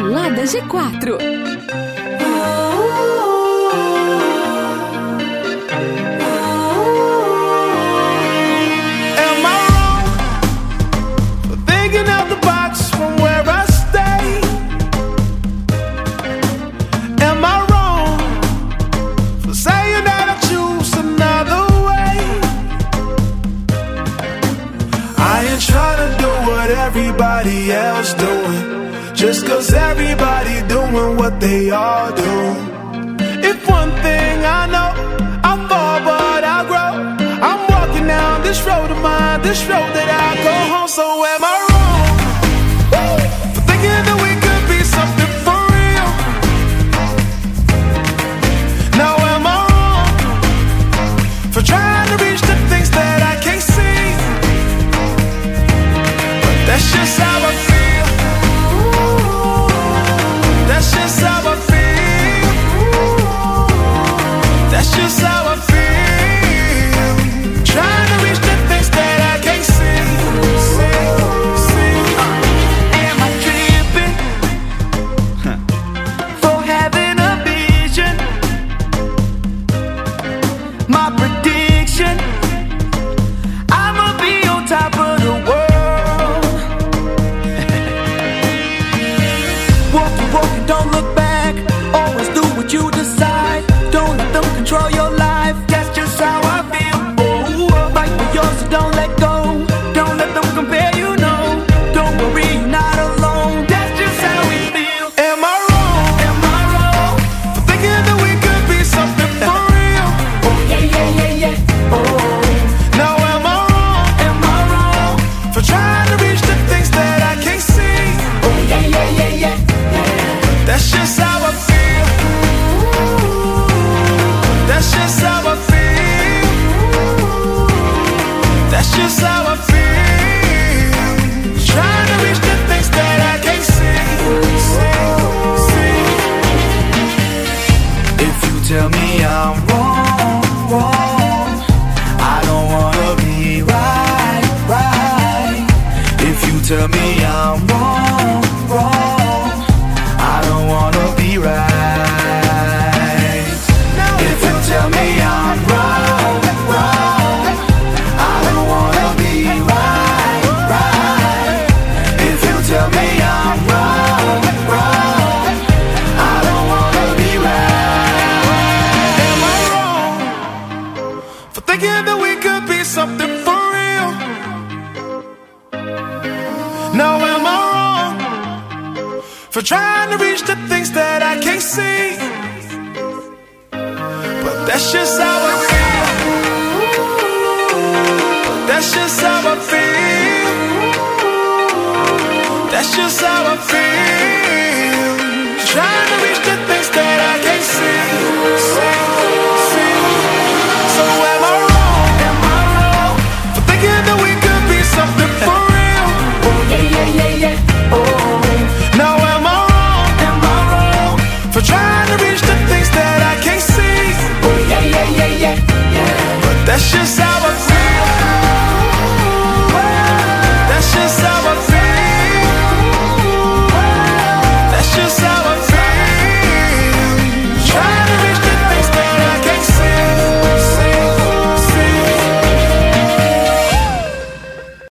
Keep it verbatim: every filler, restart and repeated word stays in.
Balada G quatro. Everybody else doing, just cause everybody doing what they all do. If one thing I know, I fall but I grow. I'm walking down this road of mine, this road that I go home. So am I wrong for thinking that we could be something for real? Now am I wrong for trying to reach the things that I can't see? That's just how I feel. That's just how I feel. That's just how I feel. Trying to reach the things that I can't see. See, see. Am I tripping for having a vision? My prediction, I'ma be on top of the world. Don't look back, always do what you decide. Don't let them control your life, that's just how I feel. Oh, fight for yours, so don't let go. Don't let them compare, you know. Don't worry, you're not alone. That's just how we feel. Am I wrong? Am I wrong for thinking that we could be something for real? Oh yeah, yeah, yeah, yeah. Oh, now am I wrong? Am I wrong for trying to reach the things that I can't see? Oh yeah, yeah, yeah, yeah. That's just how I feel. That's just how I feel. That's just how I feel. Trying to reach the things that I can't see. See, see. If you tell me I'm wrong, wrong, I don't wanna be right, right. If you tell me I'm wrong, wrong, I don't wanna be right. If you tell me I'm wrong, wrong, I don't wanna be right, right. If you tell me I'm wrong, wrong, I don't wanna be right. Am I wrong for thinking that we could be something for real? No, am I wrong for trying to reach the things that I can't see? But that's just how I feel. That's just how I feel. That's just how I feel.